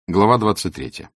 Глава 23.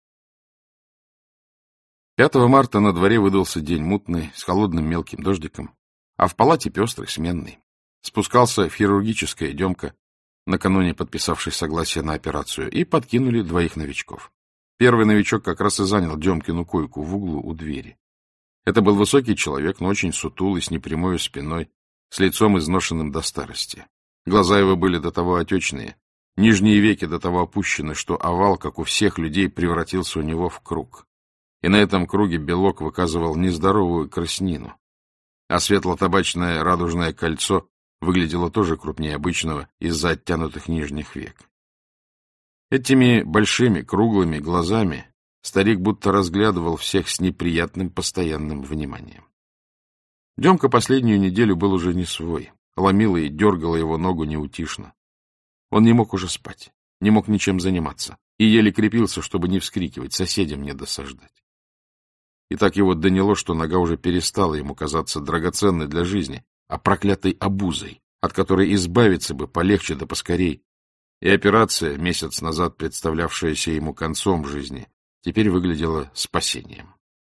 5 марта на дворе выдался день мутный, с холодным мелким дождиком, а в палате пестрый, сменный. Спускался в хирургическое Демка, накануне подписавший согласие на операцию, и подкинули двоих новичков. Первый новичок как раз и занял Демкину койку в углу у двери. Это был высокий человек, но очень сутулый, с непрямой спиной, с лицом изношенным до старости. Глаза его были до того отечные, нижние веки до того опущены, что овал, как у всех людей, превратился у него в круг. И на этом круге белок выказывал нездоровую краснину, а светло-табачное радужное кольцо выглядело тоже крупнее обычного из-за оттянутых нижних век. Этими большими круглыми глазами старик будто разглядывал всех с неприятным постоянным вниманием. Демка последнюю неделю был уже не свой, ломила и дергала его ногу неутишно. Он не мог уже спать, не мог ничем заниматься и еле крепился, чтобы не вскрикивать, соседям не досаждать. И так его доняло, что нога уже перестала ему казаться драгоценной для жизни, а проклятой обузой, от которой избавиться бы полегче да поскорей. И операция, месяц назад представлявшаяся ему концом жизни, теперь выглядела спасением.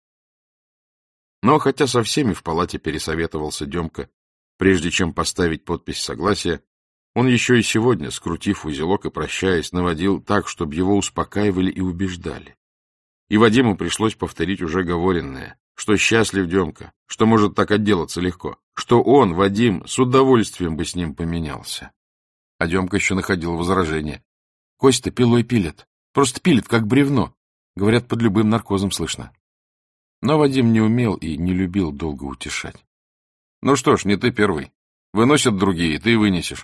Но хотя со всеми в палате пересоветовался Демка, прежде чем поставить подпись согласия, он еще и сегодня, скрутив узелок и прощаясь, наводил так, чтобы его успокаивали и убеждали. И Вадиму пришлось повторить уже говоренное, что счастлив Демка, что может так отделаться легко, что он, Вадим, с удовольствием бы с ним поменялся. А Демка еще находил возражение. Кость-то пилой пилит, просто пилит, как бревно. Говорят, под любым наркозом слышно. Но Вадим не умел и не любил долго утешать. Ну что ж, не ты первый. Выносят другие, ты вынесешь.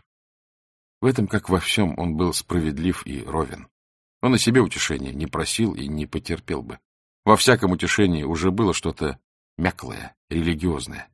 В этом, как во всем, он был справедлив и ровен. Он о себе утешения не просил и не потерпел бы. Во всяком утешении уже было что-то мяклое, религиозное.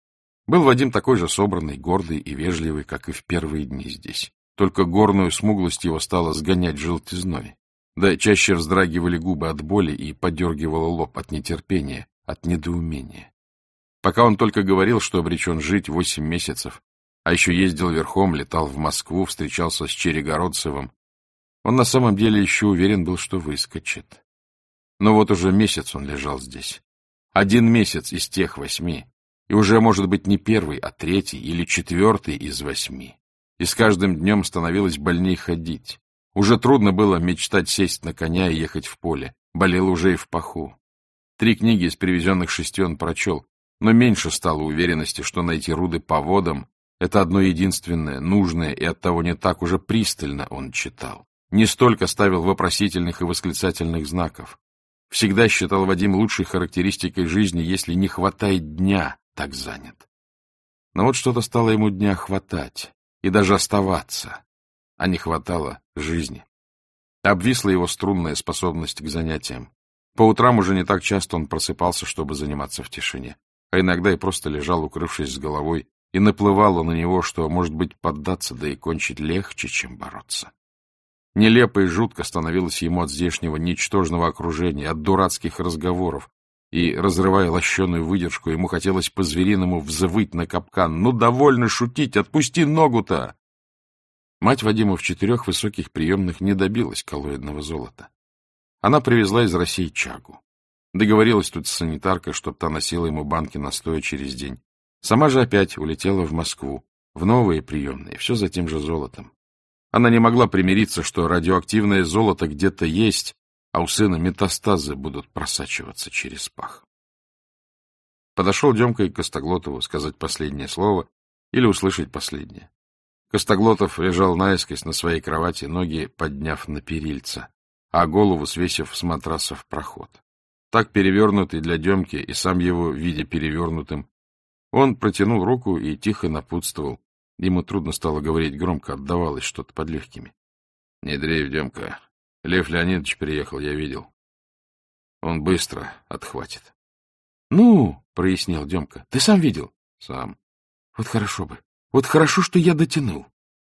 Был Вадим такой же собранный, гордый и вежливый, как и в первые дни здесь. Только горную смуглость его стала сгонять желтизной. Да чаще вздрагивали губы от боли и подергивало лоб от нетерпения, от недоумения. Пока он только говорил, что обречен жить 8 месяцев, а еще ездил верхом, летал в Москву, встречался с Черегородцевым, он на самом деле еще уверен был, что выскочит. Но вот уже месяц он лежал здесь. 1 месяц из тех 8, и уже, может быть, не первый, а 3-й или 4-й из 8. И с каждым днем становилось больней ходить. Уже трудно было мечтать сесть на коня и ехать в поле. Болел уже и в паху. 3 книги из привезенных 6 он прочел, но меньше стало уверенности, что найти руды по водам — это одно единственное, нужное, и оттого не так уже пристально он читал. Не столько ставил вопросительных и восклицательных знаков. Всегда считал Вадим лучшей характеристикой жизни, если не хватает дня, так занят. Но вот что-то стало ему дня хватать и даже оставаться, а не хватало жизни. Обвисла его струнная способность к занятиям. По утрам уже не так часто он просыпался, чтобы заниматься в тишине, а иногда и просто лежал, укрывшись с головой, и наплывало на него, что, может быть, поддаться да и кончить легче, чем бороться. Нелепо и жутко становилось ему от здешнего ничтожного окружения, от дурацких разговоров, и, разрывая лощеную выдержку, ему хотелось по-звериному взвыть на капкан. «Ну, довольно шутить! Отпусти ногу-то!» Мать Вадима в 4 высоких приемных не добилась коллоидного золота. Она привезла из России чагу. Договорилась тут с санитаркой, чтоб та носила ему банки настоя через день. Сама же опять улетела в Москву, в новые приемные, все за тем же золотом. Она не могла примириться, что радиоактивное золото где-то есть, а у сына метастазы будут просачиваться через пах. Подошел Демка и к Костоглотову сказать последнее слово или услышать последнее. Костоглотов лежал наискось на своей кровати, ноги подняв на перильца, а голову свесив с матраса в проход. Так перевернутый для Демки и сам его, видя перевернутым, он протянул руку и тихо напутствовал. Ему трудно стало говорить громко, отдавалось что-то под легкими. — Не дрейф, Демка. Лев Леонидович приехал, я видел. Он быстро отхватит. — Ну, — прояснил Демка, — ты сам видел? — Сам. — Вот хорошо бы. Вот хорошо, что я дотянул.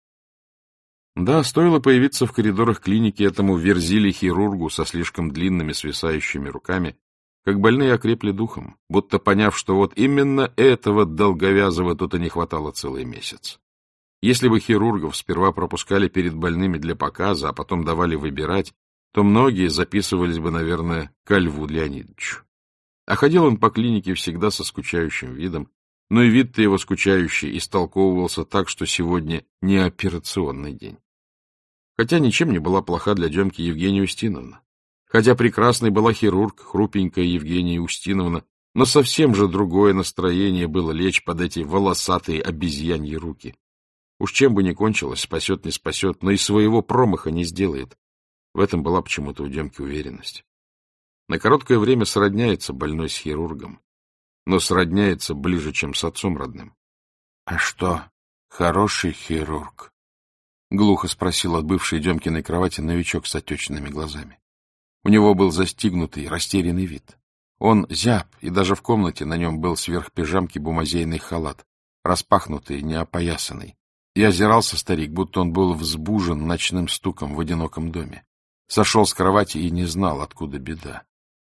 Да, стоило появиться в коридорах клиники этому верзиле-хирургу со слишком длинными свисающими руками, как больные окрепли духом, будто поняв, что вот именно этого долговязого тут и не хватало целый месяц. Если бы хирургов сперва пропускали перед больными для показа, а потом давали выбирать, то многие записывались бы, наверное, ко Льву Леонидовичу. А ходил он по клинике всегда со скучающим видом, но и вид-то его скучающий истолковывался так, что сегодня не операционный день. Хотя ничем не была плоха для Демки Евгения Устиновна. Хотя прекрасной была хирург, хрупенькая Евгения Устиновна, но совсем же другое настроение было лечь под эти волосатые обезьяньи руки. Уж чем бы ни кончилось, спасет, не спасет, но и своего промаха не сделает. В этом была почему-то у Демки уверенность. На короткое время сродняется больной с хирургом, но сродняется ближе, чем с отцом родным. — А что, хороший хирург? — глухо спросил от бывшей Демкиной кровати новичок с отечными глазами. У него был застигнутый, растерянный вид. Он зяб, и даже в комнате на нем был сверх пижамки бумазейный халат, распахнутый, не опоясанный. И озирался старик, будто он был взбужен ночным стуком в одиноком доме. Сошел с кровати и не знал, откуда беда.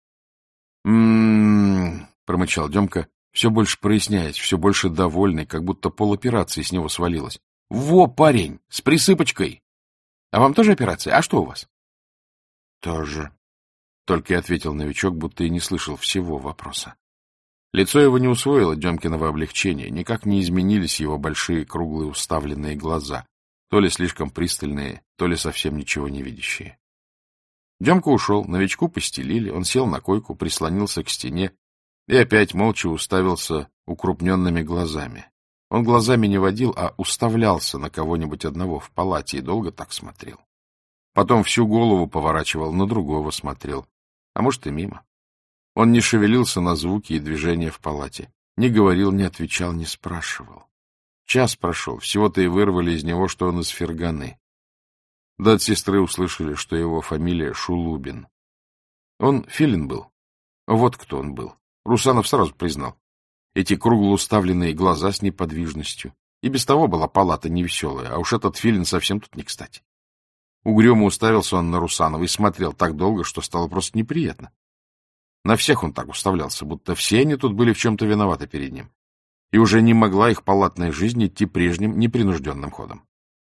Промычал Демка, все больше проясняясь, все больше довольный, как будто полоперации с него свалилось. — Во, парень, с присыпочкой! А вам тоже операция? А что у вас? — Тоже. Только и ответил новичок, будто и не слышал всего вопроса. Лицо его не усвоило Демкиного облегчения, никак не изменились его большие круглые уставленные глаза, то ли слишком пристальные, то ли совсем ничего не видящие. Демка ушел, новичку постелили, он сел на койку, прислонился к стене и опять молча уставился укрупненными глазами. Он глазами не водил, а уставлялся на кого-нибудь одного в палате и долго так смотрел. Потом всю голову поворачивал, на другого смотрел, а может и мимо. Он не шевелился на звуки и движения в палате, не говорил, не отвечал, не спрашивал. Час прошел, всего-то и вырвали из него, что он из Ферганы. Да от сестры услышали, что его фамилия Шулубин. Он филин был. Вот кто он был. Русанов сразу признал. Эти круглоуставленные глаза с неподвижностью. И без того была палата невеселая, а уж этот филин совсем тут не кстати. Угрюмо уставился он на Русанова и смотрел так долго, что стало просто неприятно. На всех он так уставлялся, будто все они тут были в чем-то виноваты перед ним. И уже не могла их палатная жизнь идти прежним непринужденным ходом.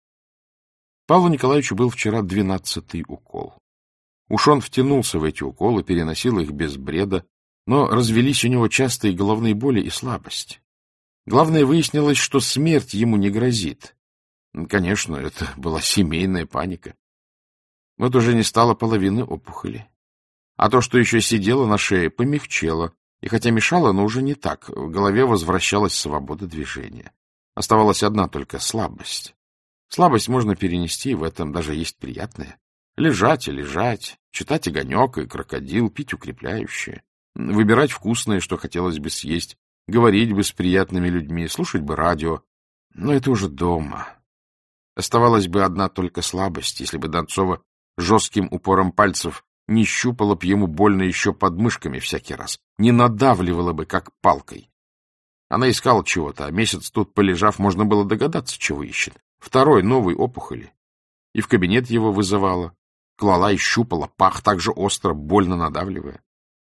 Павлу Николаевичу был вчера 12-й укол. Уж он втянулся в эти уколы, переносил их без бреда, но развелись у него частые головные боли и слабость. Главное, выяснилось, что смерть ему не грозит. Конечно, это была семейная паника. Вот уже не стало половины опухоли. А то, что еще сидело на шее, помягчело, и хотя мешало, но уже не так. В голове возвращалась свобода движения. Оставалась одна только слабость. Слабость можно перенести, в этом даже есть приятное. Лежать и лежать, читать «Огонек» и «Крокодил», пить укрепляющее, выбирать вкусное, что хотелось бы съесть, говорить бы с приятными людьми, слушать бы радио. Но это уже дома. Оставалась бы одна только слабость, если бы Донцова жестким упором пальцев не щупала б ему больно еще под мышками всякий раз, не надавливала бы, как палкой. Она искала чего-то, а месяц тут полежав, можно было догадаться, чего ищет. Второй, новой опухоли. И в кабинет его вызывала, клала и щупала, пах так же остро, больно надавливая.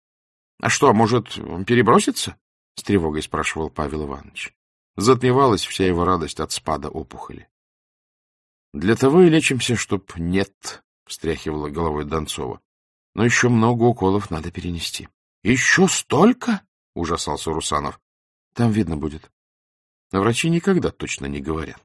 — А что, может, перебросится? — с тревогой спрашивал Павел Иванович. Затмевалась вся его радость от спада опухоли. — Для того и лечимся, чтоб нет, — встряхивала головой Донцова. — Но еще много уколов надо перенести. — Еще столько? — ужасался Русанов. — Там видно будет. А врачи никогда точно не говорят.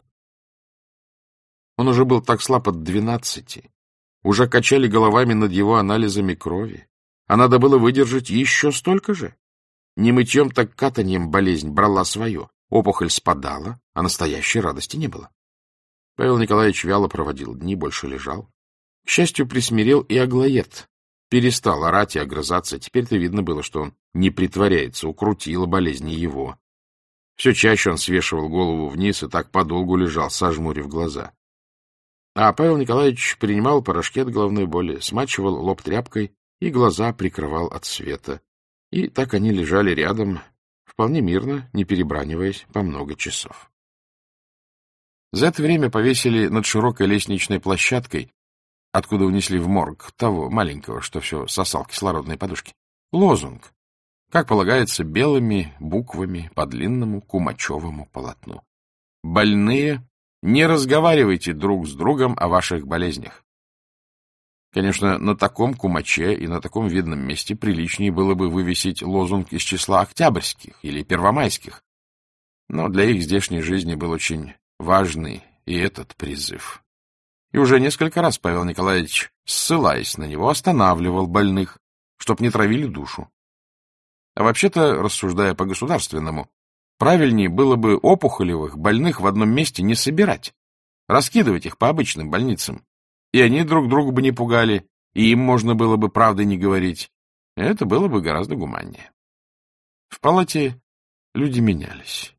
Он уже был так слаб от 12. Уже качали головами над его анализами крови. А надо было выдержать еще столько же. Не мытьем, так катаньем болезнь брала свое. Опухоль спадала, а настоящей радости не было. Павел Николаевич вяло проводил дни, больше лежал. К счастью, присмирел и Аглоед. Перестал орать и огрызаться. Теперь-то видно было, что он не притворяется, укрутила болезнь его. Все чаще он свешивал голову вниз и так подолгу лежал, сожмурив глаза. А Павел Николаевич принимал порошки от головной боли, смачивал лоб тряпкой и глаза прикрывал от света. И так они лежали рядом, вполне мирно, не перебраниваясь, по много часов. За это время повесили над широкой лестничной площадкой, откуда унесли в морг того маленького, что все сосал кислородные подушки, лозунг, как полагается, белыми буквами по длинному кумачевому полотну. «Больные, не разговаривайте друг с другом о ваших болезнях». Конечно, на таком кумаче и на таком видном месте приличнее было бы вывесить лозунг из числа октябрьских или первомайских. Но для их здешней жизни был очень важный и этот призыв. И уже несколько раз Павел Николаевич, ссылаясь на него, останавливал больных, чтоб не травили душу. А вообще-то, рассуждая по-государственному, правильнее было бы опухолевых больных в одном месте не собирать, раскидывать их по обычным больницам. И они друг друга бы не пугали, и им можно было бы правды не говорить. Это было бы гораздо гуманнее. В палате люди менялись.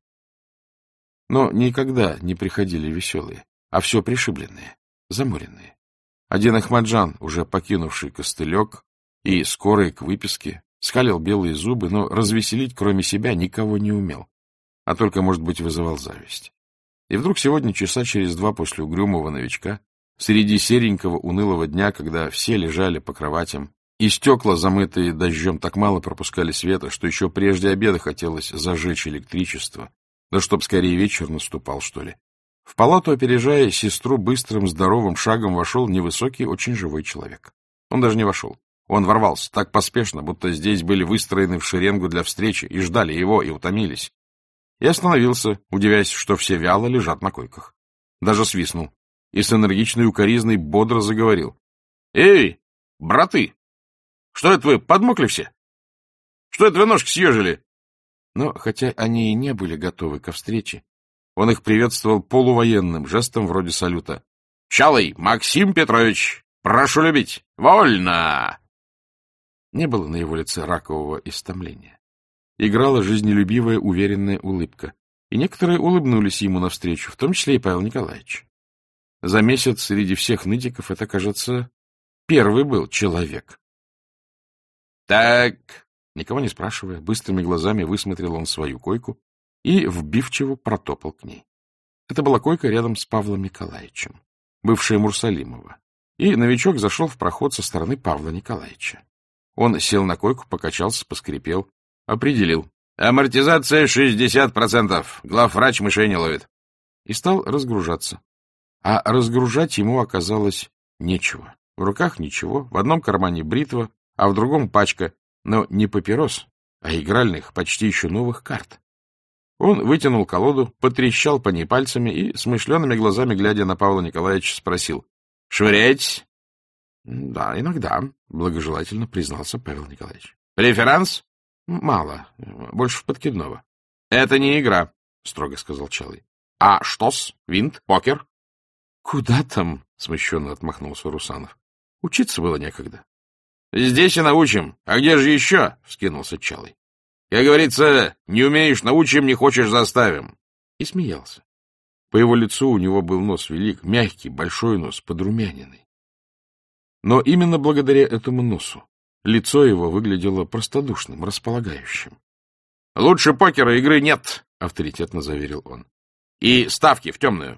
Но никогда не приходили веселые, а все пришибленные, заморенные. Один Ахмаджан, уже покинувший костылек и скорый к выписке, скалил белые зубы, но развеселить, кроме себя, никого не умел, а только, может быть, вызывал зависть. И вдруг сегодня, часа через 2 после угрюмого новичка, среди серенького унылого дня, когда все лежали по кроватям, и стекла, замытые дождем, так мало пропускали света, что еще прежде обеда хотелось зажечь электричество, да чтоб скорее вечер наступал, что ли. В палату, опережая сестру, быстрым здоровым шагом вошел невысокий, очень живой человек. Он даже не вошел. Он ворвался так поспешно, будто здесь были выстроены в шеренгу для встречи, и ждали его, и утомились. И остановился, удивясь, что все вяло лежат на койках. Даже свистнул. И с энергичной укоризной бодро заговорил. — Эй, браты! Что это вы, подмокли все? Что это вы ножки съежили? Но, хотя они и не были готовы ко встрече, он их приветствовал полувоенным жестом вроде салюта. — Чалый Максим Петрович, прошу любить! Вольно! Не было на его лице ракового истомления. Играла жизнелюбивая, уверенная улыбка, и некоторые улыбнулись ему навстречу, в том числе и Павел Николаевич. За месяц среди всех нытиков это, кажется, первый был человек. — Так, никого не спрашивая, быстрыми глазами высмотрел он свою койку и вбивчиво протопал к ней. Это была койка рядом с Павлом Николаевичем, бывшая Мурсалимова, и новичок зашел в проход со стороны Павла Николаевича. Он сел на койку, покачался, поскрипел, определил. — Амортизация 60%, главврач мышей не ловит. И стал разгружаться. А разгружать ему оказалось нечего. В руках ничего, в одном кармане бритва, а в другом пачка, но не папирос, а игральных, почти еще новых карт. Он вытянул колоду, потрещал по ней пальцами и, смышленными глазами, глядя на Павла Николаевича, спросил. — Швыряетесь? — Да, иногда, — благожелательно признался Павел Николаевич. — Преферанс? — Мало, больше в подкидного. — Это не игра, — строго сказал Чалый. — А что-с? Винт? Покер? — Куда там? — смущенно отмахнулся Русанов. — Учиться было некогда. — Здесь и научим. А где же еще? — вскинулся Чалый. — Как говорится, не умеешь — научим, не хочешь — заставим. И смеялся. По его лицу у него был нос велик, мягкий, большой нос, подрумяненный. Но именно благодаря этому носу лицо его выглядело простодушным, располагающим. — Лучше покера игры нет, — авторитетно заверил он. — И ставки в темную.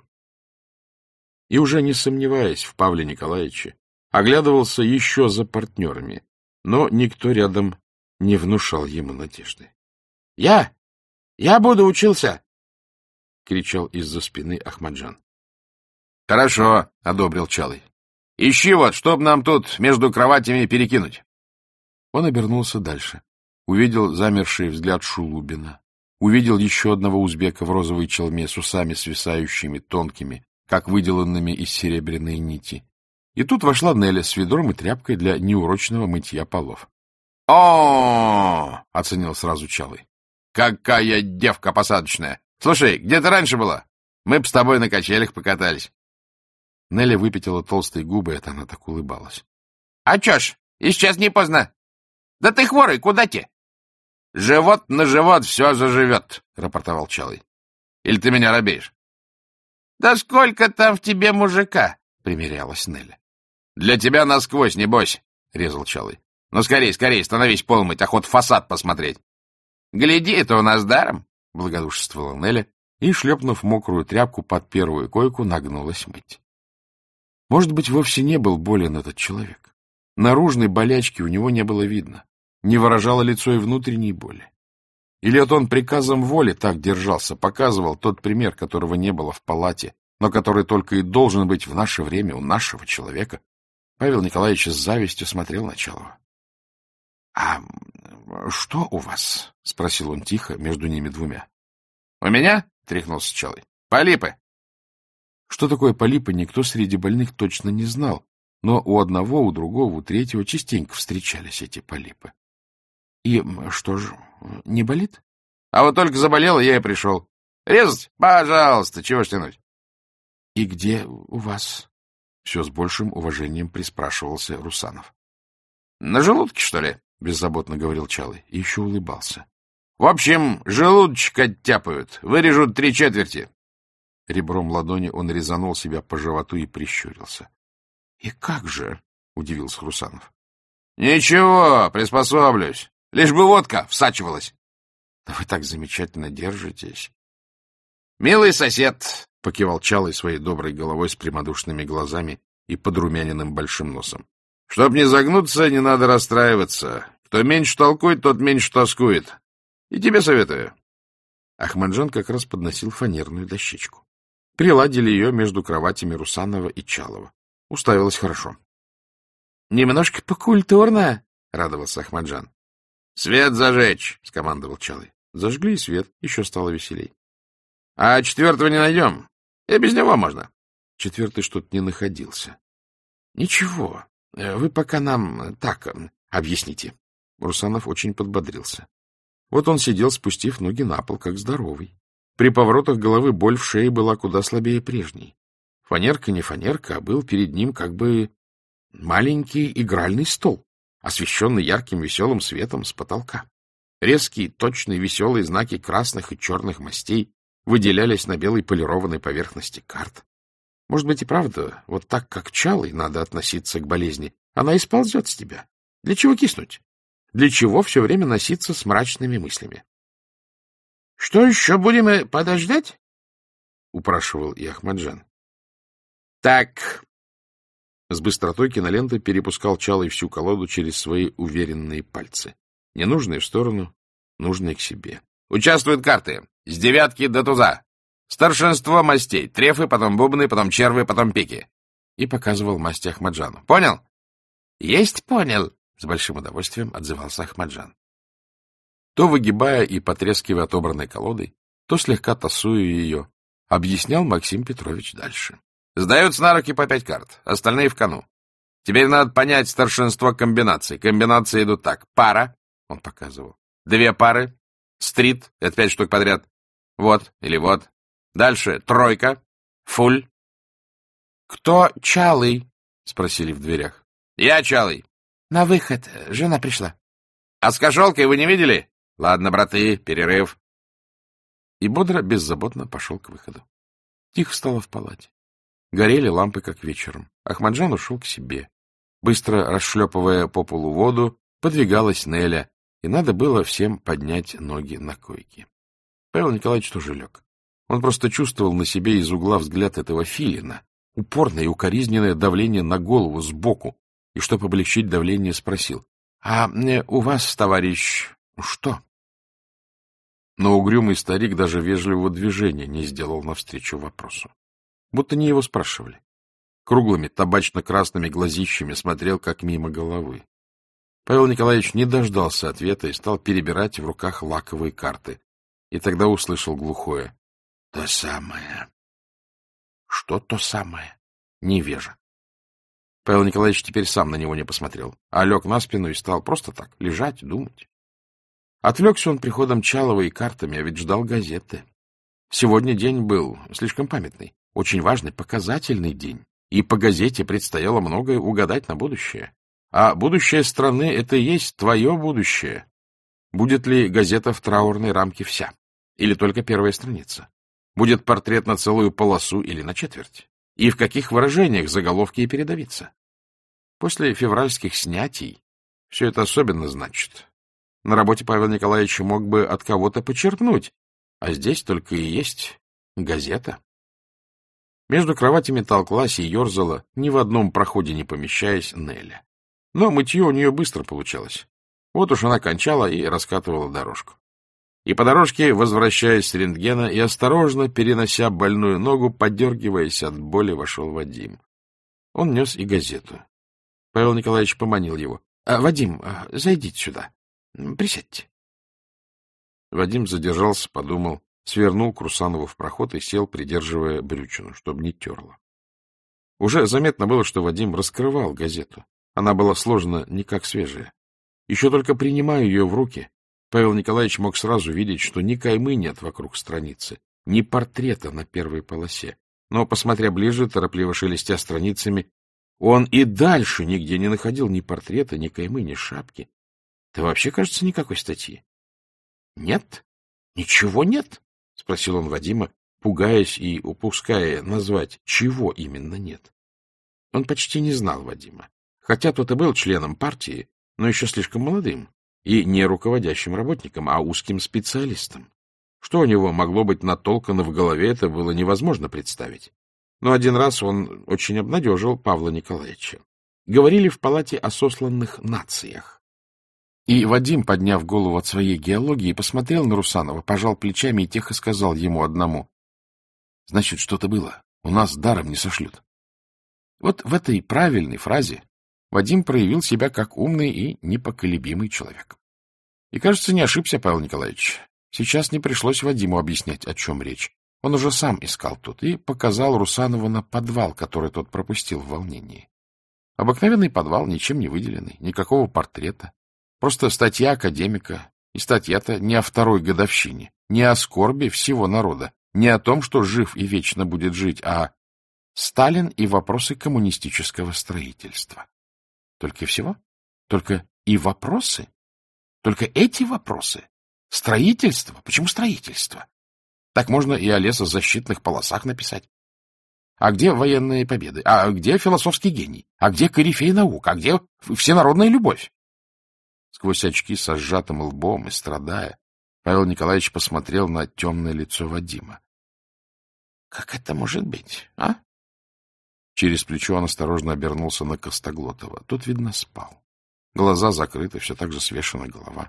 И уже не сомневаясь в Павле Николаевиче, оглядывался еще за партнерами, но никто рядом не внушал ему надежды. — Я буду учился! — кричал из-за спины Ахмаджан. — Хорошо, — одобрил Чалый. — Ищи вот, чтоб нам тут между кроватями перекинуть. Он обернулся дальше. Увидел замерший взгляд Шулубина. Увидел еще одного узбека в розовой челме с усами свисающими, тонкими, как выделанными из серебряной нити. И тут вошла Неля с ведром и тряпкой для неурочного мытья полов. — О, — оценил сразу Чалый. — Какая девка посадочная! Слушай, где ты раньше была? Мы б с тобой на качелях покатались. Неля выпятила толстые губы, это она так улыбалась. — А чё ж, и сейчас не поздно. Да ты хворый, куда те? — Живот на живот все заживет, — рапортовал Чалый. — Или ты меня робеешь? — Да сколько там в тебе мужика? — примирялась Неля. — Для тебя насквозь, небось, — резал Чалый. — Ну, скорей, становись пол мыть, охот фасад посмотреть. — Гляди, это у нас даром, — благодушествовала Неля и, шлепнув мокрую тряпку под первую койку, нагнулась мыть. Может быть, вовсе не был болен этот человек. Наружной болячки у него не было видно, не выражало лицо и внутренней боли. Или это он приказом воли так держался, показывал тот пример, которого не было в палате, но который только и должен быть в наше время у нашего человека. Павел Николаевич с завистью смотрел на Чалова. — А что у вас? — спросил он тихо между ними двумя. — У меня? — тряхнулся Чалый. — Полипы. Что такое полипы, никто среди больных точно не знал, но у одного, у другого, у третьего частенько встречались эти полипы. — И что же, не болит? — А вот только заболел, я и пришел. — Резать? Пожалуйста, чего ж тянуть? — И где у вас? — все с большим уважением приспрашивался Русанов. — На желудке, что ли? — беззаботно говорил Чалый и еще улыбался. — В общем, желудочек оттяпают, вырежут 3/4. Ребром ладони он резанул себя по животу и прищурился. — И как же? — удивился Русанов. — Ничего, приспособлюсь. Лишь бы водка всачивалась. — Вы так замечательно держитесь. — Милый сосед, — покивал Чалый своей доброй головой с прямодушными глазами и подрумяненным большим носом. — Чтоб не загнуться, не надо расстраиваться. Кто меньше толкует, тот меньше тоскует. И тебе советую. Ахмаджан как раз подносил фанерную дощечку. Приладили ее между кроватями Русанова и Чалова. Уставилось хорошо. — Немножко покультурно, — радовался Ахмаджан. — Свет зажечь, — скомандовал Чалый. Зажгли и свет, еще стало веселей. — А 4-го не найдем? И без него можно. 4-й что-то не находился. — Ничего, вы пока нам так объясните. Русанов очень подбодрился. Вот он сидел, спустив ноги на пол, как здоровый. При поворотах головы боль в шее была куда слабее прежней. Фанерка не фанерка, а был перед ним как бы маленький игральный стол, освещенный ярким веселым светом с потолка. Резкие, точные, веселые знаки красных и черных мастей выделялись на белой полированной поверхности карт. Может быть и правда, вот так, как Чалый, надо относиться к болезни. Она и сползет с тебя. Для чего киснуть? Для чего все время носиться с мрачными мыслями? — Что еще, будем подождать? — упрашивал и Ахмаджан. — Так. С быстротой киноленты перепускал Чалый всю колоду через свои уверенные пальцы. Ненужные в сторону, нужные к себе. — Участвуют карты. С 9 до туза. Старшинство мастей. Трефы, потом бубны, потом червы, потом пики. И показывал масти Ахмаджану. — Понял? — Есть понял. — с большим удовольствием отзывался Ахмаджан. То выгибая и потрескивая отобранной колодой, то слегка тасуя ее, объяснял Максим Петрович дальше. — Сдаются на руки по 5 карт, остальные в кону. Теперь надо понять старшинство комбинаций. Комбинации идут так. Пара, — он показывал, 2 пары, стрит, это 5 штук подряд, вот или вот. Дальше тройка, фуль. — Кто Чалый? — спросили в дверях. — Я Чалый. — На выход. Жена пришла. — А с кошелкой вы не видели? — Ладно, браты, перерыв. И бодро, беззаботно пошел к выходу. Тихо стало в палате. Горели лампы, как вечером. Ахмаджан ушел к себе. Быстро расшлепывая по полу воду, подвигалась Неля, и надо было всем поднять ноги на койке. Павел Николаевич тоже лег. Он просто чувствовал на себе из угла взгляд этого филина, упорное и укоризненное давление на голову сбоку, и, чтобы облегчить давление, спросил: — А у вас, товарищ, что? Но угрюмый старик даже вежливого движения не сделал навстречу вопросу. Будто не его спрашивали. Круглыми табачно-красными глазищами смотрел, как мимо головы. Павел Николаевич не дождался ответа и стал перебирать в руках лаковые карты. И тогда услышал глухое: — То самое. — Что то самое? Невежа. Павел Николаевич теперь сам на него не посмотрел, а лег на спину и стал просто так лежать, думать. Отвлекся он приходом Чалова и картами, а ведь ждал газеты. Сегодня день был слишком памятный, очень важный, показательный день, и по газете предстояло многое угадать на будущее. А будущее страны — это и есть твое будущее. Будет ли газета в траурной рамке вся? Или только первая страница? Будет портрет на целую полосу или на четверть? И в каких выражениях заголовки и передовица? После февральских снятий все это особенно значит. На работе Павел Николаевич мог бы от кого-то почерпнуть, а здесь только и есть газета. Между кроватями толклась и ерзала, ни в одном проходе не помещаясь, Неля. Но мытье у нее быстро получалось. Вот уж она кончала и раскатывала дорожку. И по дорожке, возвращаясь с рентгена и осторожно перенося больную ногу, подергиваясь от боли, вошел Вадим. Он нес и газету. Павел Николаевич поманил его. — Вадим, зайдите сюда. Присядьте. Вадим задержался, подумал, свернул к Русанову в проход и сел, придерживая брючину, чтобы не терло. Уже заметно было, что Вадим раскрывал газету. Она была сложена не как свежая. Еще только принимая ее в руки, Павел Николаевич мог сразу видеть, что ни каймы нет вокруг страницы, ни портрета на первой полосе. Но, посмотря ближе, торопливо шелестя страницами, он и дальше нигде не находил ни портрета, ни каймы, ни шапки. Да вообще, кажется, никакой статьи. — Нет? Ничего нет? — спросил он Вадима, пугаясь и упуская назвать, чего именно нет. Он почти не знал Вадима, хотя тот и был членом партии, но еще слишком молодым, и не руководящим работником, а узким специалистом. Что у него могло быть натолкано в голове, это было невозможно представить. Но один раз он очень обнадежил Павла Николаевича. Говорили в палате о сосланных нациях. И Вадим, подняв голову от своей геологии, посмотрел на Русанова, пожал плечами и тихо сказал ему одному: — Значит, что-то было. У нас даром не сошлют. Вот в этой правильной фразе Вадим проявил себя как умный и непоколебимый человек. И, кажется, не ошибся Павел Николаевич. Сейчас не пришлось Вадиму объяснять, о чем речь. Он уже сам искал тут и показал Русанову на подвал, который тот пропустил в волнении. Обыкновенный подвал, ничем не выделенный, никакого портрета. Просто статья академика, и статья-то не о второй годовщине, не о скорби всего народа, не о том, что жив и вечно будет жить, а Сталин и вопросы коммунистического строительства. Только и всего? Только и вопросы? Только эти вопросы? Строительство? Почему строительство? Так можно и о лесозащитных полосах написать. А где военные победы? А где философский гений? А где корифей наук? А где всенародная любовь? Сквозь очки со сжатым лбом и страдая, Павел Николаевич посмотрел на темное лицо Вадима. — Как это может быть, а? Через плечо он осторожно обернулся на Костоглотова. Тот, видно, спал. Глаза закрыты, все так же свешена голова.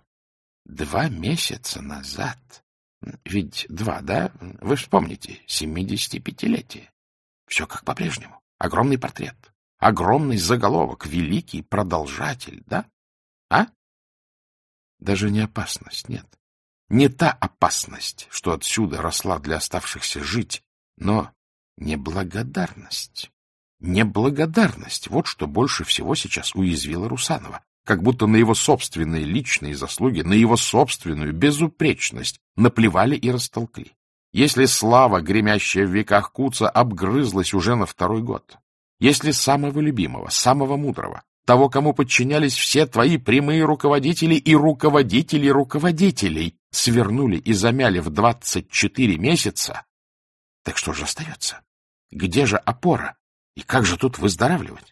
2 месяца назад, ведь 2, да? Вы вспомните, 75-летие. Все как по-прежнему. Огромный портрет, огромный заголовок, великий продолжатель, да? А? Даже не опасность, нет. Не та опасность, что отсюда росла для оставшихся жить, но неблагодарность. Неблагодарность — вот что больше всего сейчас уязвило Русанова. Как будто на его собственные личные заслуги, на его собственную безупречность наплевали и растолкли. Если слава, гремящая в веках Куца, обгрызлась уже на 2-й год, если самого любимого, самого мудрого, того, кому подчинялись все твои прямые руководители и руководители руководителей, свернули и замяли в 24 месяца, так что же остается? Где же опора? И как же тут выздоравливать?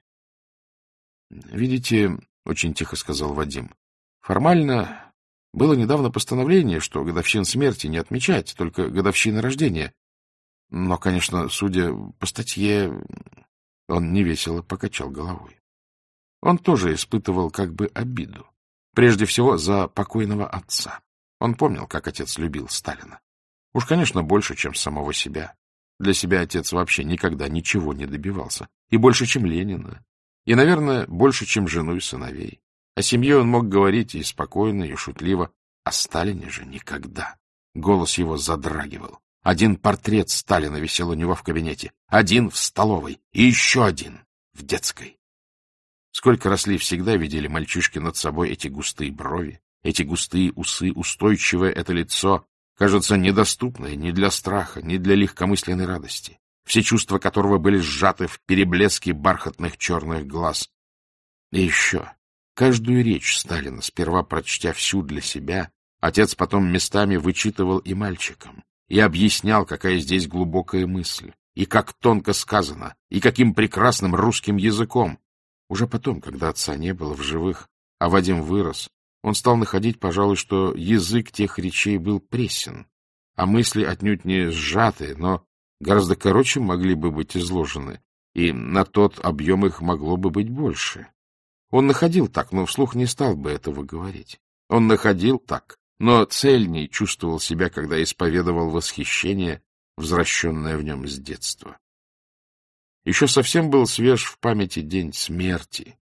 — Видите, — очень тихо сказал Вадим, — формально было недавно постановление, что годовщин смерти не отмечать, только годовщины рождения. Но, конечно, судя по статье, он невесело покачал головой. Он тоже испытывал как бы обиду. Прежде всего, за покойного отца. Он помнил, как отец любил Сталина. Уж, конечно, больше, чем самого себя. Для себя отец вообще никогда ничего не добивался. И больше, чем Ленина. И, наверное, больше, чем жену и сыновей. О семье он мог говорить и спокойно, и шутливо. О Сталине же никогда. Голос его задрагивал. Один портрет Сталина висел у него в кабинете. Один в столовой. И еще один в детской. Сколько росли, всегда видели мальчишки над собой эти густые брови, эти густые усы, устойчивое это лицо, кажется, недоступное ни для страха, ни для легкомысленной радости, все чувства которого были сжаты в переблеске бархатных черных глаз. И еще, каждую речь Сталина, сперва прочтя всю для себя, отец потом местами вычитывал и мальчикам, и объяснял, какая здесь глубокая мысль, и как тонко сказано, и каким прекрасным русским языком. Уже потом, когда отца не было в живых, а Вадим вырос, он стал находить, пожалуй, что язык тех речей был пресен, а мысли отнюдь не сжатые, но гораздо короче могли бы быть изложены, и на тот объем их могло бы быть больше. Он находил так, но вслух не стал бы этого говорить. Он находил так, но цельней чувствовал себя, когда исповедовал восхищение, возвращенное в нем с детства. Еще совсем был свеж в памяти день смерти,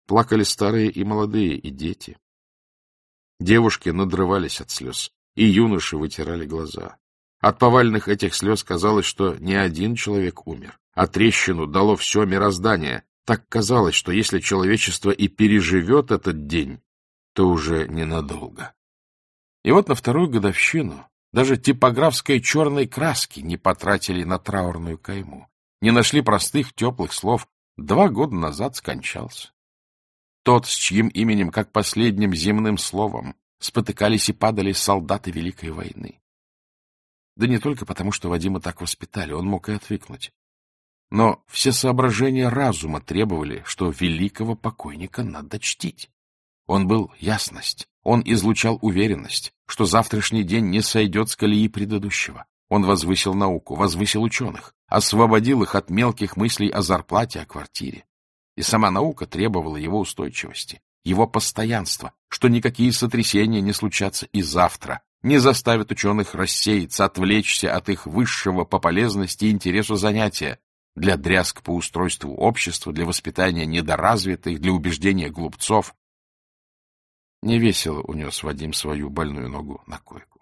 Плакали старые и молодые, и дети. Девушки надрывались от слез, и юноши вытирали глаза. От повальных этих слез казалось, что не один человек умер, а трещину дало все мироздание. Так казалось, что если человечество и переживет этот день, то уже ненадолго. И вот на вторую годовщину даже типографской черной краски не потратили на траурную кайму, не нашли простых теплых слов. 2 года назад скончался. Тот, с чьим именем, как последним земным словом, спотыкались и падали солдаты Великой войны. Да не только потому, что Вадима так воспитали, он мог и отвыкнуть. Но все соображения разума требовали, что великого покойника надо чтить. Он был ясность, он излучал уверенность, что завтрашний день не сойдет с колеи предыдущего. Он возвысил науку, возвысил ученых, освободил их от мелких мыслей о зарплате, о квартире. И сама наука требовала его устойчивости, его постоянства, что никакие сотрясения не случатся и завтра, не заставят ученых рассеяться, отвлечься от их высшего по полезности и интересу занятия, для дрязг по устройству общества, для воспитания недоразвитых, для убеждения глупцов. Невесело унес Вадим свою больную ногу на койку.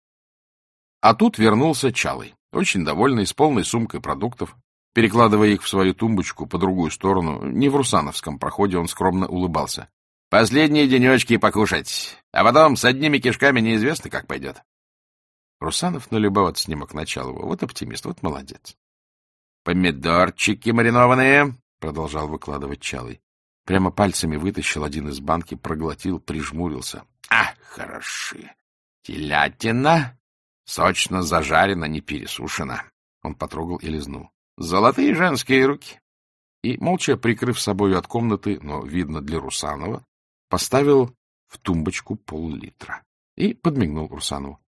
А тут вернулся Чалый, очень довольный, с полной сумкой продуктов. Перекладывая их в свою тумбочку по другую сторону, не в Русановском проходе, он скромно улыбался. — Последние денечки покушать, а потом с одними кишками неизвестно, как пойдет. Русанов налюбоваться не мог Началову. Вот оптимист, вот молодец. — Помидорчики маринованные, — продолжал выкладывать Чалый. Прямо пальцами вытащил один из банки, проглотил, прижмурился. — А, хороши! Телятина, сочно зажарена, не пересушена. Он потрогал и лизнул. Золотые женские руки. И, молча прикрыв собою от комнаты, но, видно, для Русанова, поставил в тумбочку пол-литра и подмигнул Русанову.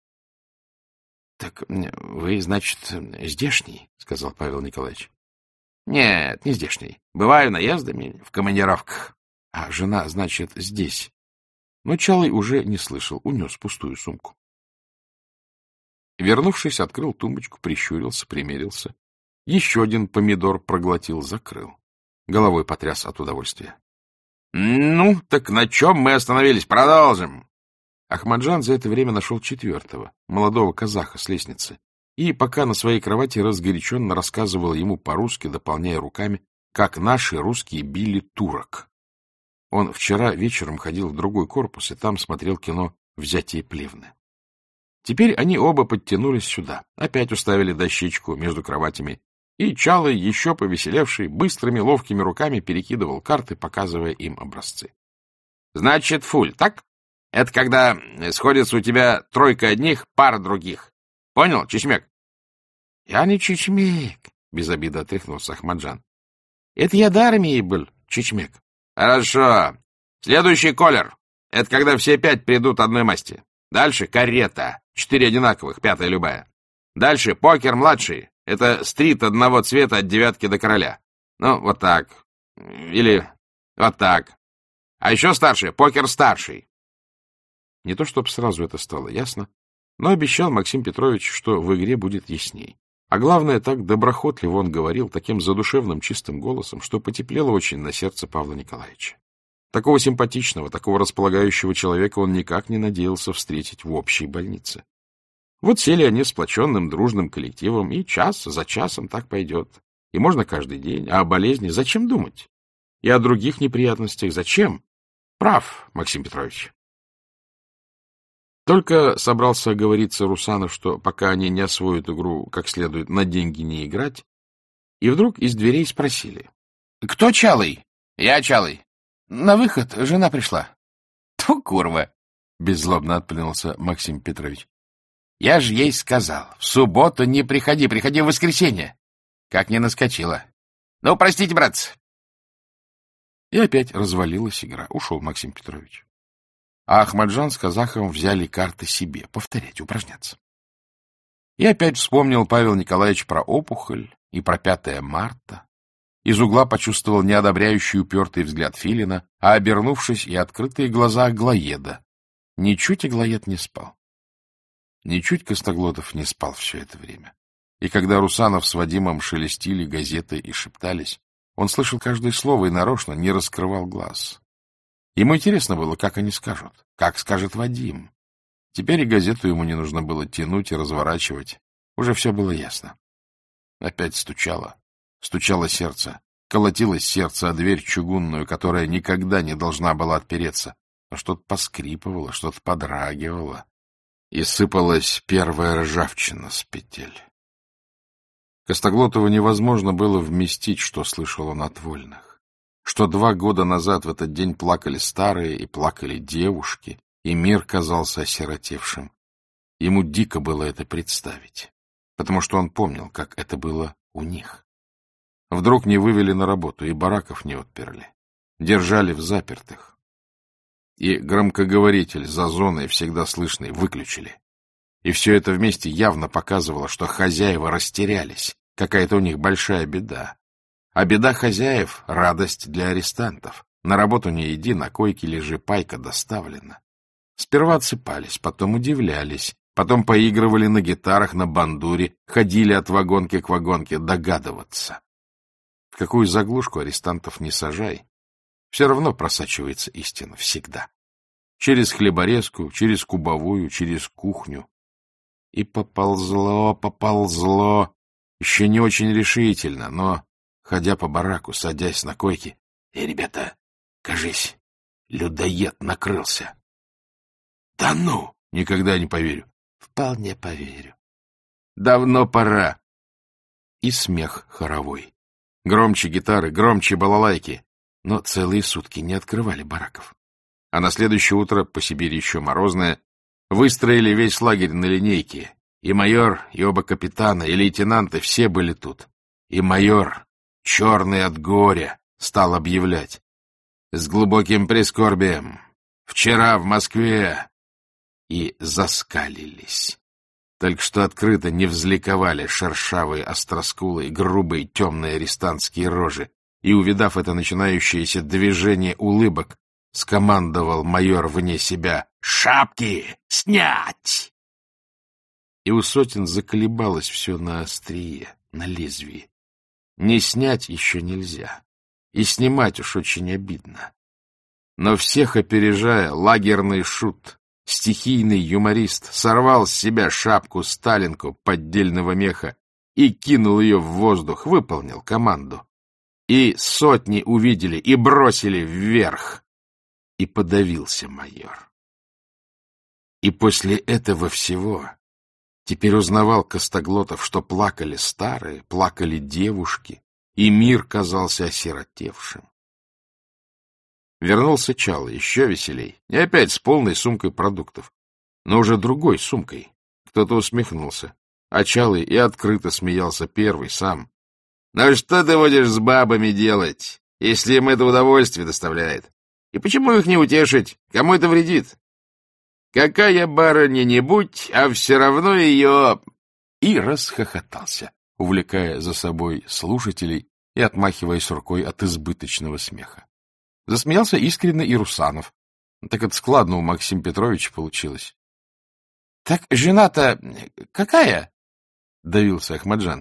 — Так вы, значит, здешний? — сказал Павел Николаевич. — Нет, не здешний. Бываю наездами, в командировках. — А жена, значит, здесь. Но Чалый уже не слышал, унес пустую сумку. Вернувшись, открыл тумбочку, прищурился, примерился. Еще один помидор проглотил, закрыл. Головой потряс от удовольствия. — Ну, так на чем мы остановились? Продолжим. Ахмаджан за это время нашел 4-го, молодого казаха с лестницы, и пока на своей кровати разгоряченно рассказывал ему по-русски, дополняя руками, как наши русские били турок. Он вчера вечером ходил в другой корпус и там смотрел кино «Взятие Плевны». Теперь они оба подтянулись сюда, опять уставили дощечку между кроватями, и Чалый, еще повеселевший, быстрыми ловкими руками перекидывал карты, показывая им образцы. — Значит, фуль, так? Это когда сходится у тебя 3 одних, пара других. Понял, Чичмек? — Я не Чичмек, — без обиды отряхнулся Ахмаджан. — Это я до армии был, Чичмек. — Хорошо. Следующий колер. Это когда все 5 придут одной масти. Дальше карета. 4 одинаковых, 5-я любая. Дальше покер младший. Это стрит одного цвета от 9 до короля. Ну, вот так. Или вот так. А еще старший — покер старший. Не то чтобы сразу это стало ясно, но обещал Максим Петрович, что в игре будет ясней. А главное, так доброхотливо он говорил, таким задушевным чистым голосом, что потеплело очень на сердце Павла Николаевича. Такого симпатичного, такого располагающего человека он никак не надеялся встретить в общей больнице. Вот сели они сплоченным дружным коллективом, и час за часом так пойдет. И можно каждый день. А о болезни зачем думать? И о других неприятностях зачем? Прав, Максим Петрович. Только собрался оговориться Русанов, что пока они не освоят игру как следует, на деньги не играть, и вдруг из дверей спросили. — Кто Чалый? — Я Чалый. — На выход жена пришла. — Тьфу, курва! — беззлобно отплюнулся Максим Петрович. — Я же ей сказал, в субботу не приходи, приходи в воскресенье. Как не наскочила. Ну, простите, братцы. И опять развалилась игра. Ушел Максим Петрович. А Ахмаджан с казахом взяли карты себе, повторять, упражняться. И опять вспомнил Павел Николаевич про опухоль и про 5 марта. Из угла почувствовал неодобряющий упертый взгляд Филина, а, обернувшись, и открытые глаза Аглоеда. Ничуть Аглоед не спал. Ничуть Костоглотов не спал все это время. И когда Русанов с Вадимом шелестили газеты и шептались, Он слышал каждое слово и нарочно не раскрывал глаз. Ему интересно было, как они скажут, как скажет Вадим. Теперь и газету ему не нужно было тянуть и разворачивать. Уже все было ясно. Опять стучало. Стучало сердце. Колотилось сердце о дверь чугунную, которая никогда не должна была отпереться. Но что-то поскрипывало, что-то подрагивало. И сыпалась первая ржавчина с петель. Костоглотову невозможно было вместить, что слышал он от вольных. Что 2 года назад в этот день плакали старые и плакали девушки, и мир казался осиротевшим. Ему дико было это представить, потому что он помнил, как это было у них. Вдруг не вывели на работу, и бараков не отперли. Держали в запертых. И громкоговоритель за зоной, всегда слышный, выключили. И все это вместе явно показывало, что хозяева растерялись. Какая-то у них большая беда. А беда хозяев — радость для арестантов. На работу не иди, на койке лежи, пайка доставлена. Сперва отсыпались, потом удивлялись, потом поигрывали на гитарах, на бандуре, ходили от вагонки к вагонке догадываться. В какую заглушку арестантов не сажай, все равно просачивается истина всегда. Через хлеборезку, через кубовую, через кухню. И поползло, еще не очень решительно, но, ходя по бараку, садясь на койке, ребята, кажись, людоед накрылся. Да ну! Никогда не поверю. Вполне поверю. Давно пора. И смех хоровой. Громче гитары, громче балалайки. Но целые сутки не открывали бараков. А на следующее утро, по Сибири еще морозное, выстроили весь лагерь на линейке. И майор, и оба капитана, и лейтенанты все были тут. И майор, черный от горя, стал объявлять. С глубоким прискорбием. Вчера в Москве. И заскалились. Только что открыто не взликовали шершавые, остроскулые, грубые, темные арестантские рожи. И, увидав это начинающееся движение улыбок, скомандовал майор вне себя: «Шапки снять!» И у сотен заколебалось все на острие, на лезвии. Не снять еще нельзя, и снимать уж очень обидно. Но всех опережая, лагерный шут, стихийный юморист сорвал с себя шапку-сталинку поддельного меха и кинул ее в воздух, выполнил команду. И сотни увидели и бросили вверх. И подавился майор. И после этого всего теперь узнавал Костоглотов, что плакали старые, плакали девушки, и мир казался осиротевшим. Вернулся Чало, еще веселей, и опять с полной сумкой продуктов, но уже другой сумкой. Кто-то усмехнулся, а Чалый и открыто смеялся первый сам. «Ну что ты будешь с бабами делать, если им это удовольствие доставляет? И почему их не утешить? Кому это вредит? Какая барыня-нибудь, а все равно ее...» И расхохотался, увлекая за собой слушателей и отмахиваясь рукой от избыточного смеха. Засмеялся искренне и Русанов. Так это складно у Максима Петровича получилось. — Так жена-то какая? — давился Ахмаджан.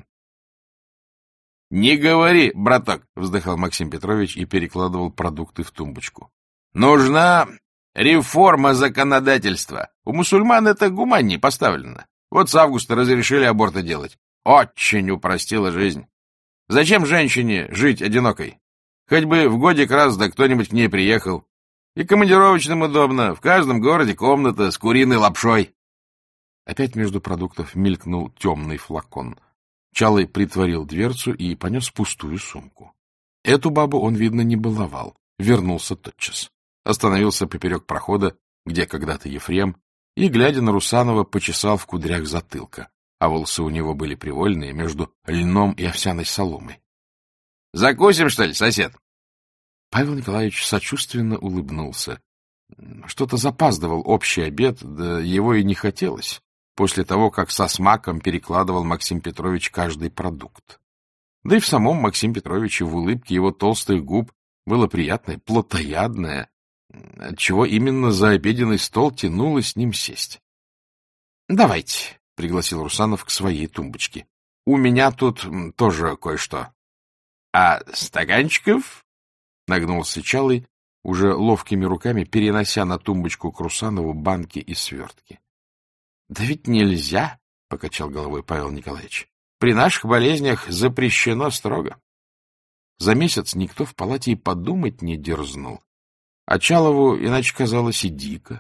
— Не говори, браток, — вздыхал Максим Петрович и перекладывал продукты в тумбочку. — Нужна реформа законодательства. У мусульман это гуманнее поставлено. Вот с августа разрешили аборты делать. Очень упростила жизнь. Зачем женщине жить одинокой? Хоть бы в годик раз, да кто-нибудь к ней приехал. И командировочным удобно. В каждом городе комната с куриной лапшой. Опять между продуктов мелькнул темный флакон. Чалый притворил дверцу и понес пустую сумку. Эту бабу он, видно, не баловал. Вернулся тотчас. Остановился поперек прохода, где когда-то Ефрем, и, глядя на Русанова, почесал в кудрях затылка, а волосы у него были привольные между льном и овсяной соломой. — Закусим, что ли, сосед? Павел Николаевич сочувственно улыбнулся. Что-то запаздывал общий обед, да его и не хотелось, после того, как со смаком перекладывал Максим Петрович каждый продукт. Да и в самом Максиме Петровиче в улыбке его толстых губ было приятное, плотоядное, отчего именно за обеденный стол тянуло с ним сесть. — Давайте, — пригласил Русанов к своей тумбочке. — У меня тут тоже кое-что. — А стаканчиков? — нагнулся Чалый, уже ловкими руками перенося на тумбочку к Русанову банки и свертки. — Да ведь нельзя, — покачал головой Павел Николаевич. — При наших болезнях запрещено строго. За месяц никто в палате и подумать не дерзнул. А Чалову иначе казалось и дико.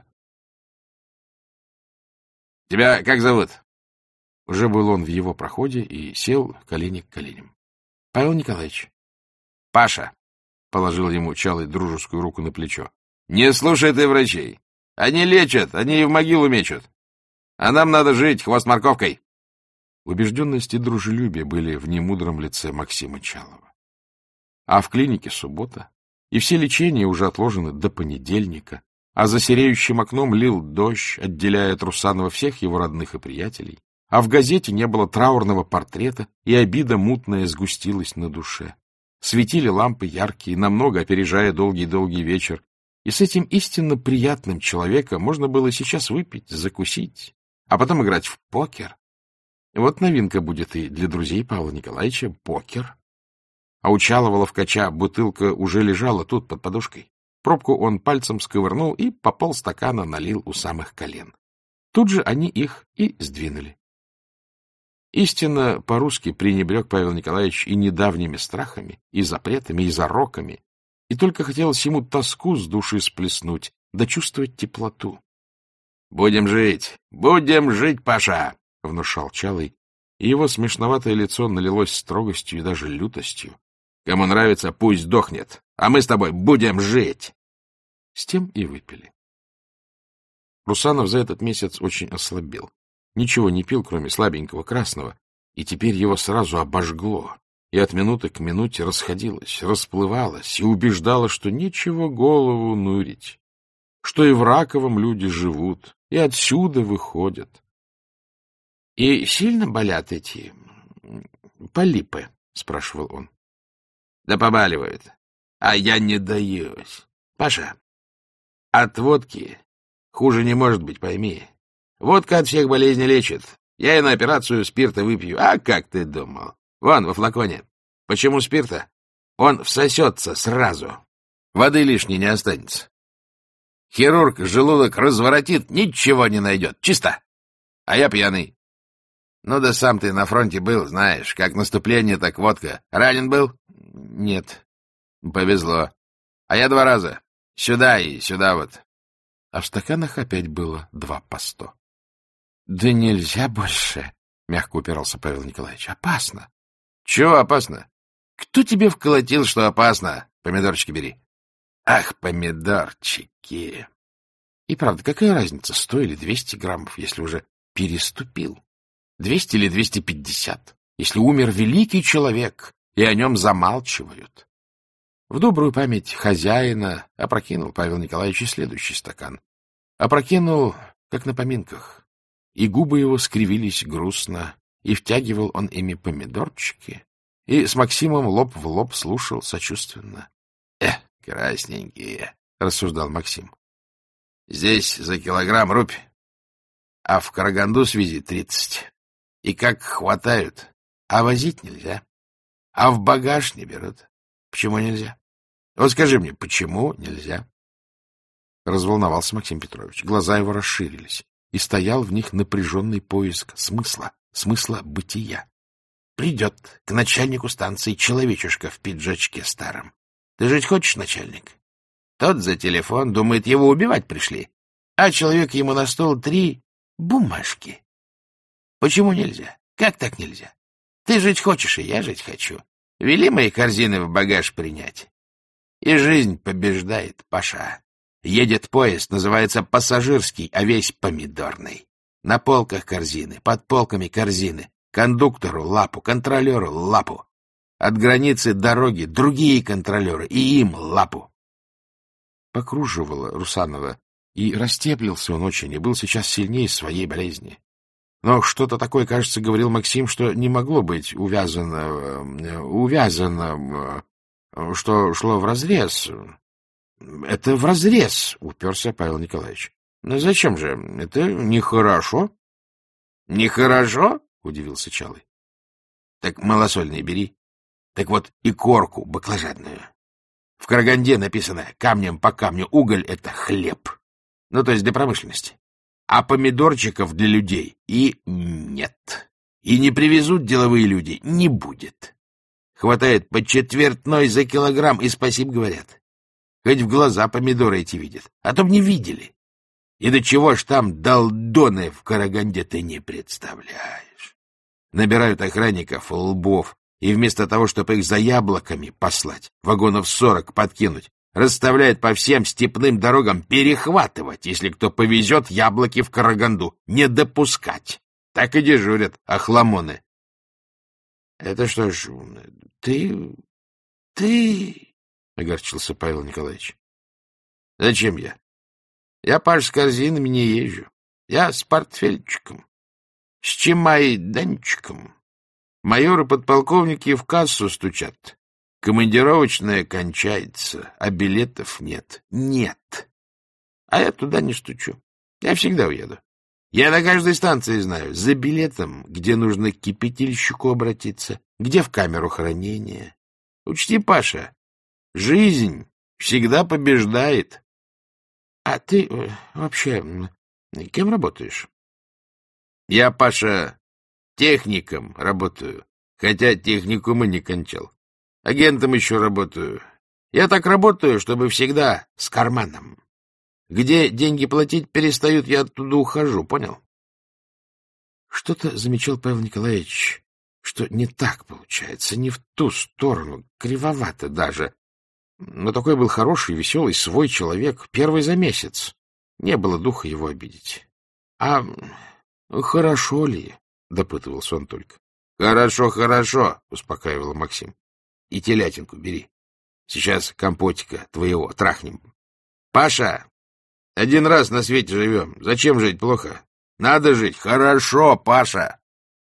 — Тебя как зовут? Уже был он в его проходе и сел колени к коленям. — Павел Николаевич. — Паша, — положил ему Чалый дружескую руку на плечо. — Не слушай ты врачей. Они лечат, они и в могилу мечут. А нам надо жить, хвост морковкой. Убежденность и дружелюбие были в немудром лице Максима Чалова. А в клинике суббота, и все лечения уже отложены до понедельника, а за сереющим окном лил дождь, отделяя от Русанова всех его родных и приятелей, а в газете не было траурного портрета, и обида мутная сгустилась на душе. Светили лампы яркие, намного опережая долгий-долгий вечер, и с этим истинно приятным человеком можно было сейчас выпить, закусить, а потом играть в покер. Вот новинка будет и для друзей Павла Николаевича — покер. А у Чалова ловкача бутылка уже лежала тут под подушкой. Пробку он пальцем сковырнул и по полстакана налил у самых колен. Тут же они их и сдвинули. Истинно по-русски пренебрег Павел Николаевич и недавними страхами, и запретами, и зароками, и только хотелось ему тоску с души сплеснуть, да чувствовать теплоту. — Будем жить, Паша! — внушал Чалый, и его смешноватое лицо налилось строгостью и даже лютостью. — Кому нравится, пусть дохнет, а мы с тобой будем жить! С тем и выпили. Русанов за этот месяц очень ослабел. Ничего не пил, кроме слабенького красного, и теперь его сразу обожгло, и от минуты к минуте расходилось, расплывалось и убеждало, что нечего голову нурить, что и в Раковом люди живут, и отсюда выходят. — И сильно болят эти полипы? — спрашивал он. — Да побаливают. А я не даюсь. Паша, от водки хуже не может быть, пойми. Водка от всех болезней лечит. Я и на операцию спирта выпью. А как ты думал? Вон, во флаконе. Почему спирта? Он всосется сразу. Воды лишней не останется. Хирург желудок разворотит, ничего не найдет. Чисто. А я пьяный. Ну да сам ты на фронте был, знаешь. Как наступление, так водка. Ранен был? Нет. Повезло. А я 2 раза. Сюда и сюда вот. А в стаканах опять было 2 по 100. — Да нельзя больше, — мягко упирался Павел Николаевич. — Опасно. — Чего опасно? Кто тебе вколотил, что опасно? Помидорчики бери. Ах, помидорчики. И правда, какая разница, 100 или 200 граммов, если уже переступил? 200 или 250, если умер великий человек, и о нем замалчивают? В добрую память хозяина опрокинул Павел Николаевич и следующий стакан. Опрокинул, как на поминках, и губы его скривились грустно, и втягивал он ими помидорчики, и с Максимом лоб в лоб слушал сочувственно. — красненькие, — рассуждал Максим. — Здесь за килограмм рубь, а в Караганду свези 30. И как хватают, а возить нельзя, а в багаж не берут. Почему нельзя? Вот скажи мне, почему нельзя? Разволновался Максим Петрович. Глаза его расширились, и стоял в них напряженный поиск смысла бытия. Придет к начальнику станции человечушка в пиджачке старом. Ты жить хочешь, начальник? Тот за телефон думает, его убивать пришли, а человек ему на стол 3 бумажки. Почему нельзя? Как так нельзя? Ты жить хочешь, и я жить хочу. Вели мои корзины в багаж принять. И жизнь побеждает, Паша. Едет поезд, называется пассажирский, а весь помидорный. На полках корзины, под полками корзины. Кондуктору лапу, контролеру лапу. От границы дороги другие контролеры, и им лапу. Покруживало Русанова, и растеплился он очень, и был сейчас сильнее своей болезни. Но что-то такое, кажется, говорил Максим, что не могло быть увязано, что шло вразрез. Это вразрез, уперся Павел Николаевич. Ну зачем же? Это нехорошо. Нехорошо? Удивился Чалый. Так малосольный бери. Так вот и корку баклажанную. В Караганде написано камнем по камню уголь — это хлеб. Ну, то есть для промышленности. А помидорчиков для людей и нет. И не привезут деловые люди, не будет. Хватает по четвертной за килограмм, и спасибо говорят. Хоть в глаза помидоры эти видят, а то б не видели. И до чего ж там долдоны в Караганде ты не представляешь. Набирают охранников лбов, и вместо того, чтобы их за яблоками послать, вагонов 40 подкинуть, расставляют по всем степным дорогам перехватывать, если кто повезет яблоки в Караганду, не допускать. Так и дежурят охламоны. — Это что ж, ты... — огорчился Павел Николаевич. — Зачем я? Я, Паш, с корзинами не езжу. Я с портфельчиком, с чемайданчиком. Майоры-подполковники в кассу стучат. Командировочная кончается, а билетов нет. Нет. А я туда не стучу. Я всегда уеду. Я на каждой станции знаю. За билетом, где нужно к кипятильщику обратиться, где в камеру хранения. Учти, Паша, жизнь всегда побеждает. А ты вообще кем работаешь? Я, Паша, техником работаю, хотя техникума не кончал. Агентом еще работаю. Я так работаю, чтобы всегда с карманом. Где деньги платить перестают, я оттуда ухожу, понял? Что-то замечал Павел Николаевич, что не так получается, не в ту сторону, кривовато даже. Но такой был хороший, веселый, свой человек, первый за месяц. Не было духа его обидеть. — А хорошо ли? — допытывался он только. — Хорошо, хорошо, — успокаивал Максим. — И телятинку бери. Сейчас компотика твоего трахнем. — Паша, один раз на свете живем. Зачем жить плохо? Надо жить хорошо, Паша.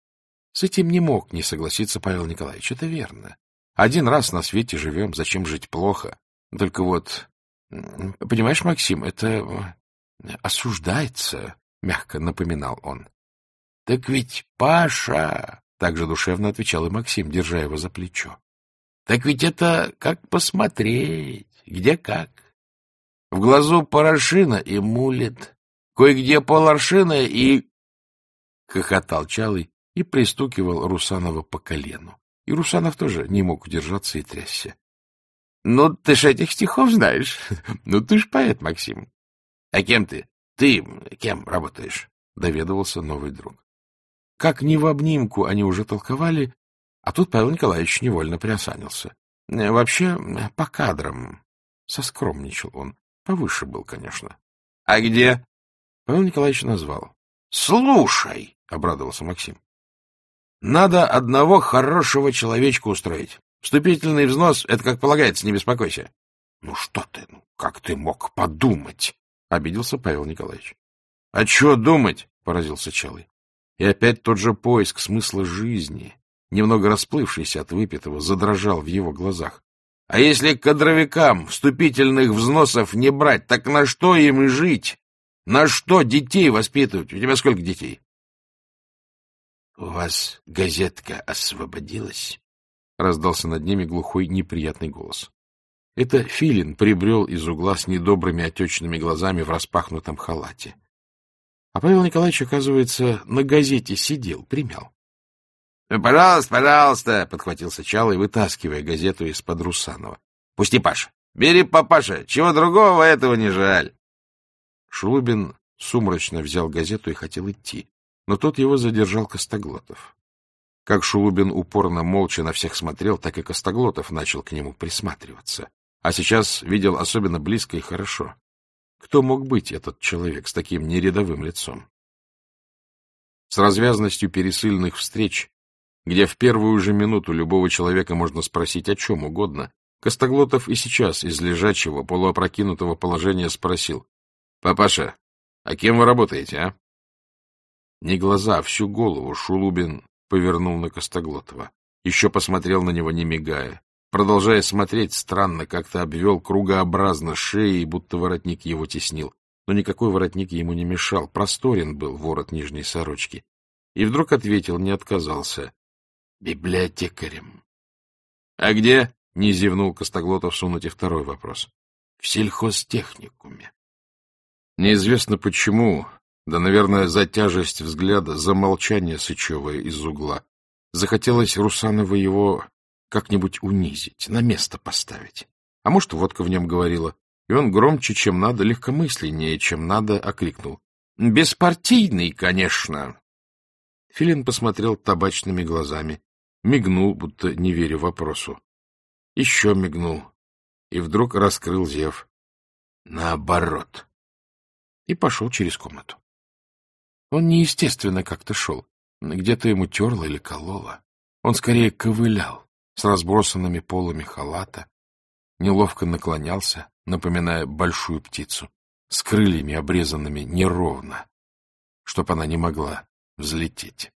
С этим не мог не согласиться Павел Николаевич. Это верно. Один раз на свете живем, зачем жить плохо? Только вот, понимаешь, Максим, это осуждается, — мягко напоминал он. — Так ведь, Паша, — также душевно отвечал и Максим, держа его за плечо, — так ведь это как посмотреть, где как. В глазу порошина и мулит, кое-где поларшина и... Хохотал Чалый и пристукивал Русанова по колену. И Русанов тоже не мог удержаться и трясся. — Ну, ты ж этих стихов знаешь. Ну, ты ж поэт, Максим. — А кем ты? Ты кем работаешь? — доведывался новый друг. Как ни в обнимку они уже толковали, а тут Павел Николаевич невольно приосанился. Вообще, по кадрам. Соскромничал он. Повыше был, конечно. — А где? Павел Николаевич назвал. — Слушай, — обрадовался Максим. Надо одного хорошего человечка устроить. Вступительный взнос — это как полагается, не беспокойся. — Ну что ты, как ты мог подумать? — обиделся Павел Николаевич. — А чего думать? — поразился Чалый. И опять тот же поиск смысла жизни, немного расплывшийся от выпитого, задрожал в его глазах. — А если кадровикам вступительных взносов не брать, так на что им и жить? На что детей воспитывать? У тебя сколько детей? — У вас газетка освободилась? — раздался над ними глухой неприятный голос. Это Филин прибрел из угла с недобрыми отечными глазами в распахнутом халате. А Павел Николаевич, оказывается, на газете сидел, примял. — Пожалуйста, пожалуйста, — подхватился Чалый, вытаскивая газету из-под Русанова. — Пусти, Паша. Бери, папаша. Чего другого этого не жаль. Шулубин сумрачно взял газету и хотел идти, но тот его задержал Костоглотов. Как Шулубин упорно молча на всех смотрел, так и Костоглотов начал к нему присматриваться. А сейчас видел особенно близко и хорошо. Кто мог быть этот человек с таким нерядовым лицом? С развязностью пересыльных встреч, где в первую же минуту любого человека можно спросить о чем угодно, Костоглотов и сейчас из лежачего, полуопрокинутого положения спросил: — Папаша, а кем вы работаете, а? Не глаза, а всю голову Шулубин повернул на Костоглотова. Еще посмотрел на него, не мигая. Продолжая смотреть, странно как-то обвел кругообразно шеей, будто воротник его теснил. Но никакой воротник ему не мешал, просторен был ворот нижней сорочки. И вдруг ответил, не отказался: — Библиотекарем. А где? — не зевнул Костоглотов сунуть и второй вопрос. — В сельхозтехникуме. Неизвестно почему, да, наверное, за тяжесть взгляда, за молчание Сычева из угла, захотелось Русанову его как-нибудь унизить, на место поставить. А может, водка в нем говорила, и он громче, чем надо, легкомысленнее, чем надо, окликнул. — Беспартийный, конечно. Филин посмотрел табачными глазами, мигнул, будто не веря вопросу. Еще мигнул и вдруг раскрыл зев. Наоборот. И пошел через комнату. Он неестественно как-то шел. Где-то ему терло или кололо. Он скорее ковылял с разбросанными полами халата, неловко наклонялся, напоминая большую птицу, с крыльями, обрезанными неровно, чтоб она не могла взлететь.